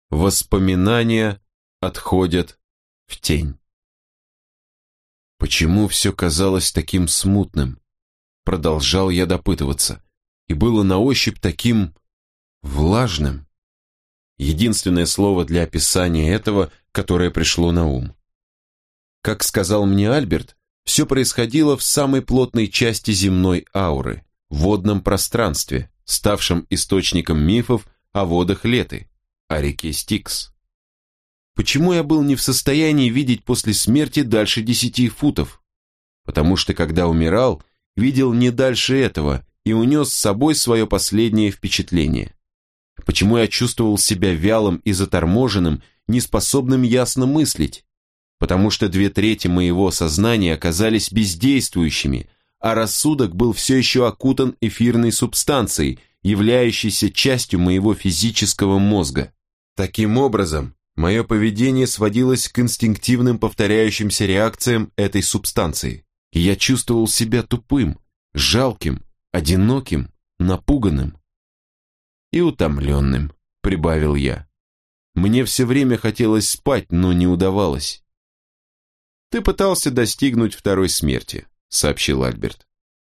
Воспоминания отходят в тень. Почему все казалось таким смутным? Продолжал я допытываться. И было на ощупь таким влажным. Единственное слово для описания этого, которое пришло на ум. Как сказал мне Альберт, все происходило в самой плотной части земной ауры, в водном пространстве, ставшем источником мифов о водах Леты, о реке Стикс. Почему я был не в состоянии видеть после смерти дальше 10 футов? Потому что, когда умирал, видел не дальше этого и унес с собой свое последнее впечатление. Почему я чувствовал себя вялым и заторможенным, неспособным ясно мыслить? Потому что 2/3 моего сознания оказались бездействующими, а рассудок был все еще окутан эфирной субстанцией, являющейся частью моего физического мозга. Таким образом, мое поведение сводилось к инстинктивным повторяющимся реакциям этой субстанции, и я чувствовал себя тупым, жалким, одиноким, напуганным и утомленным, прибавил я. Мне все время хотелось спать, но не удавалось. «Ты пытался достигнуть второй смерти», — сообщил Альберт.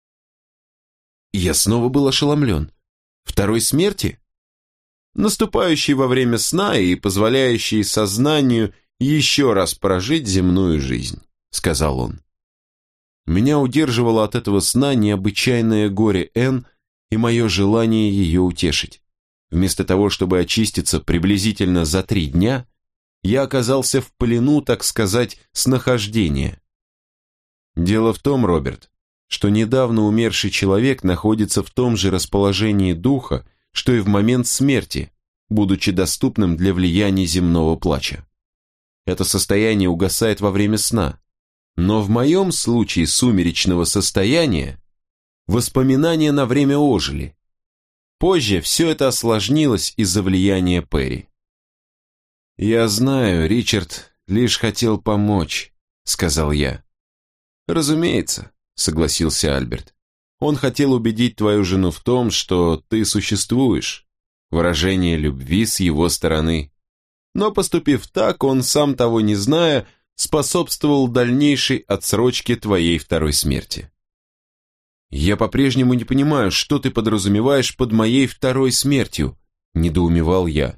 Я снова был ошеломлен. «Второй смерти?» «Наступающей во время сна и позволяющей сознанию еще раз прожить земную жизнь», — сказал он. Меня удерживало от этого сна необычайное горе Энн и мое желание ее утешить. Вместо того, чтобы очиститься приблизительно за 3 дня, я оказался в плену, так сказать, снахождения. Дело в том, Роберт, что недавно умерший человек находится в том же расположении духа, что и в момент смерти, будучи доступным для влияния земного плача. Это состояние угасает во время сна, но в моем случае сумеречного состояния воспоминания на время ожили. Позже все это осложнилось из-за влияния Перри. «Я знаю, Ричард лишь хотел помочь», — сказал я. «Разумеется», — согласился Альберт. «Он хотел убедить твою жену в том, что ты существуешь, выражение любви с его стороны. Но поступив так, он, сам того не зная, способствовал дальнейшей отсрочке твоей второй смерти». «Я по-прежнему не понимаю, что ты подразумеваешь под моей второй смертью», — недоумевал я.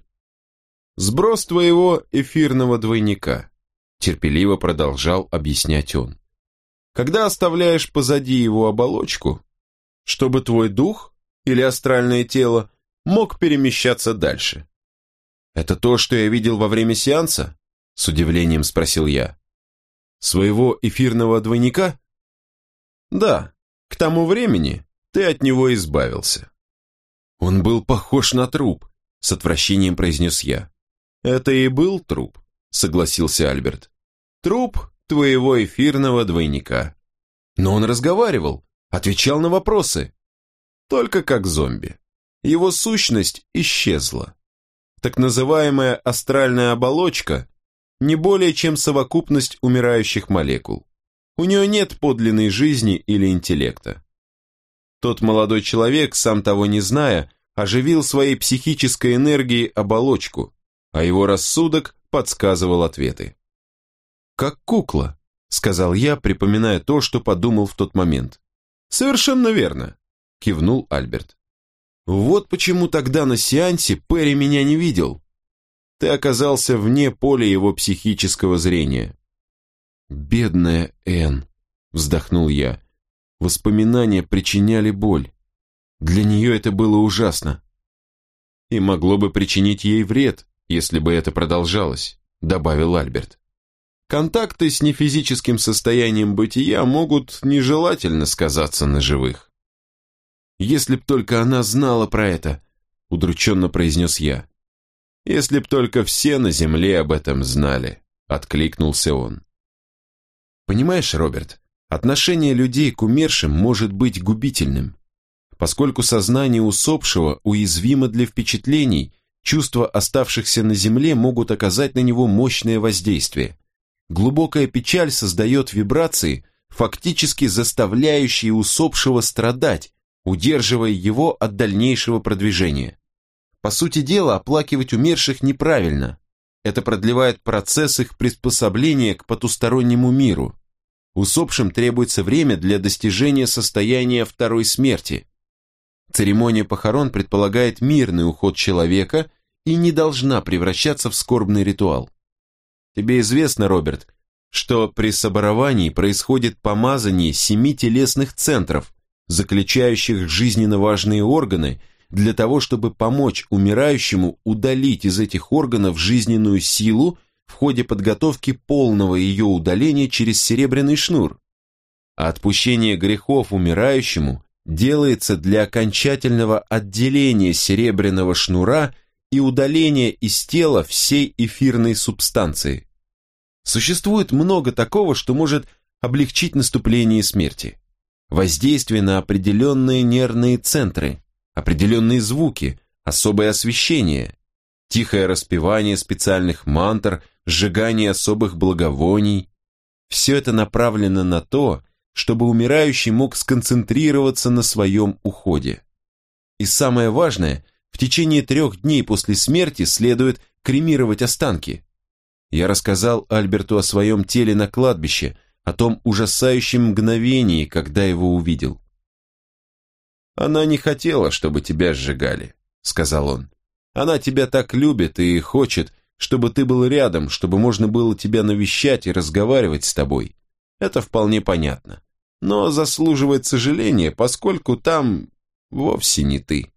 «Сброс твоего эфирного двойника», — терпеливо продолжал объяснять он. «Когда оставляешь позади его оболочку, чтобы твой дух или астральное тело мог перемещаться дальше». «Это то, что я видел во время сеанса?» — с удивлением спросил я. «Своего эфирного двойника?» «Да, к тому времени ты от него избавился». «Он был похож на труп», — с отвращением произнес я. «Это и был труп», — согласился Альберт. «Труп твоего эфирного двойника». «Но он разговаривал, отвечал на вопросы». «Только как зомби. Его сущность исчезла. Так называемая астральная оболочка не более чем совокупность умирающих молекул. У нее нет подлинной жизни или интеллекта. Тот молодой человек, сам того не зная, оживил своей психической энергией оболочку, а его рассудок подсказывал ответы. «Как кукла», — сказал я, припоминая то, что подумал в тот момент. «Совершенно верно», — кивнул Альберт. «Вот почему тогда на сеансе Перри меня не видел. Ты оказался вне поля его психического зрения». «Бедная Энн», — вздохнул я. Воспоминания причиняли боль. Для нее это было ужасно. «И могло бы причинить ей вред, если бы это продолжалось», — добавил Альберт. «Контакты с нефизическим состоянием бытия могут нежелательно сказаться на живых». «Если б только она знала про это», — удрученно произнес я. «Если б только все на земле об этом знали», — откликнулся он. «Понимаешь, Роберт, отношение людей к умершим может быть губительным. Поскольку сознание усопшего уязвимо для впечатлений, чувства оставшихся на земле могут оказать на него мощное воздействие. Глубокая печаль создает вибрации, фактически заставляющие усопшего страдать, удерживая его от дальнейшего продвижения. По сути дела, оплакивать умерших неправильно. Это продлевает процесс их приспособления к потустороннему миру. Усопшим требуется время для достижения состояния второй смерти. Церемония похорон предполагает мирный уход человека и не должна превращаться в скорбный ритуал. Тебе известно, Роберт, что при соборовании происходит помазание 7 телесных центров, заключающих жизненно важные органы, для того, чтобы помочь умирающему удалить из этих органов жизненную силу в ходе подготовки полного ее удаления через серебряный шнур. А отпущение грехов умирающему делается для окончательного отделения серебряного шнура и удаления из тела всей эфирной субстанции. Существует много такого, что может облегчить наступление смерти. Воздействие на определенные нервные центры, определенные звуки, особое освещение, тихое распевание специальных мантр, сжигание особых благовоний. Все это направлено на то, чтобы умирающий мог сконцентрироваться на своем уходе. И самое важное, в течение 3 дней после смерти следует кремировать останки. Я рассказал Альберту о своем теле на кладбище, о том ужасающем мгновении, когда его увидел. «Она не хотела, чтобы тебя сжигали», — сказал он. «Она тебя так любит и хочет, чтобы ты был рядом, чтобы можно было тебя навещать и разговаривать с тобой. Это вполне понятно. Но заслуживает сожаления, поскольку там вовсе не ты».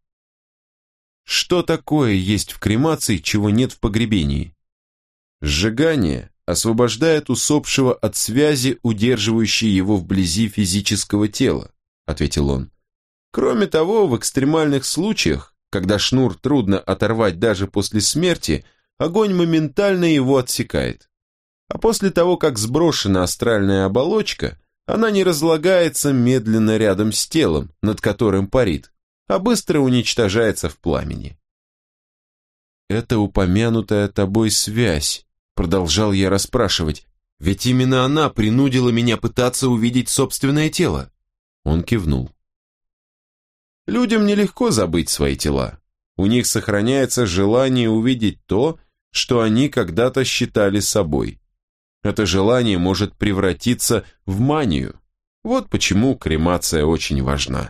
Что такое есть в кремации, чего нет в погребении? Сжигание освобождает усопшего от связи, удерживающей его вблизи физического тела, ответил он. Кроме того, в экстремальных случаях, когда шнур трудно оторвать даже после смерти, огонь моментально его отсекает. А после того, как сброшена астральная оболочка, она не разлагается медленно рядом с телом, над которым парит, а быстро уничтожается в пламени. «Это упомянутая тобой связь», — продолжал я расспрашивать, «ведь именно она принудила меня пытаться увидеть собственное тело». Он кивнул. Людям нелегко забыть свои тела. У них сохраняется желание увидеть то, что они когда-то считали собой. Это желание может превратиться в манию. Вот почему кремация очень важна.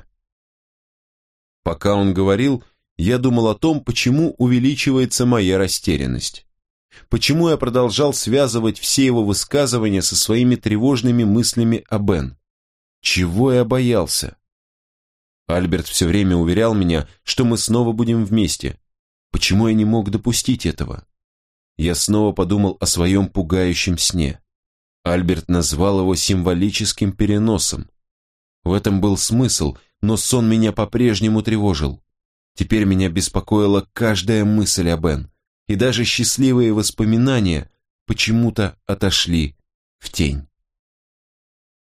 Пока он говорил, я думал о том, почему увеличивается моя растерянность. Почему я продолжал связывать все его высказывания со своими тревожными мыслями о Бен. Чего я боялся? Альберт все время уверял меня, что мы снова будем вместе. Почему я не мог допустить этого? Я снова подумал о своем пугающем сне. Альберт назвал его символическим переносом. В этом был смысл, но сон меня по-прежнему тревожил. Теперь меня беспокоила каждая мысль о Бен, и даже счастливые воспоминания почему-то отошли в тень.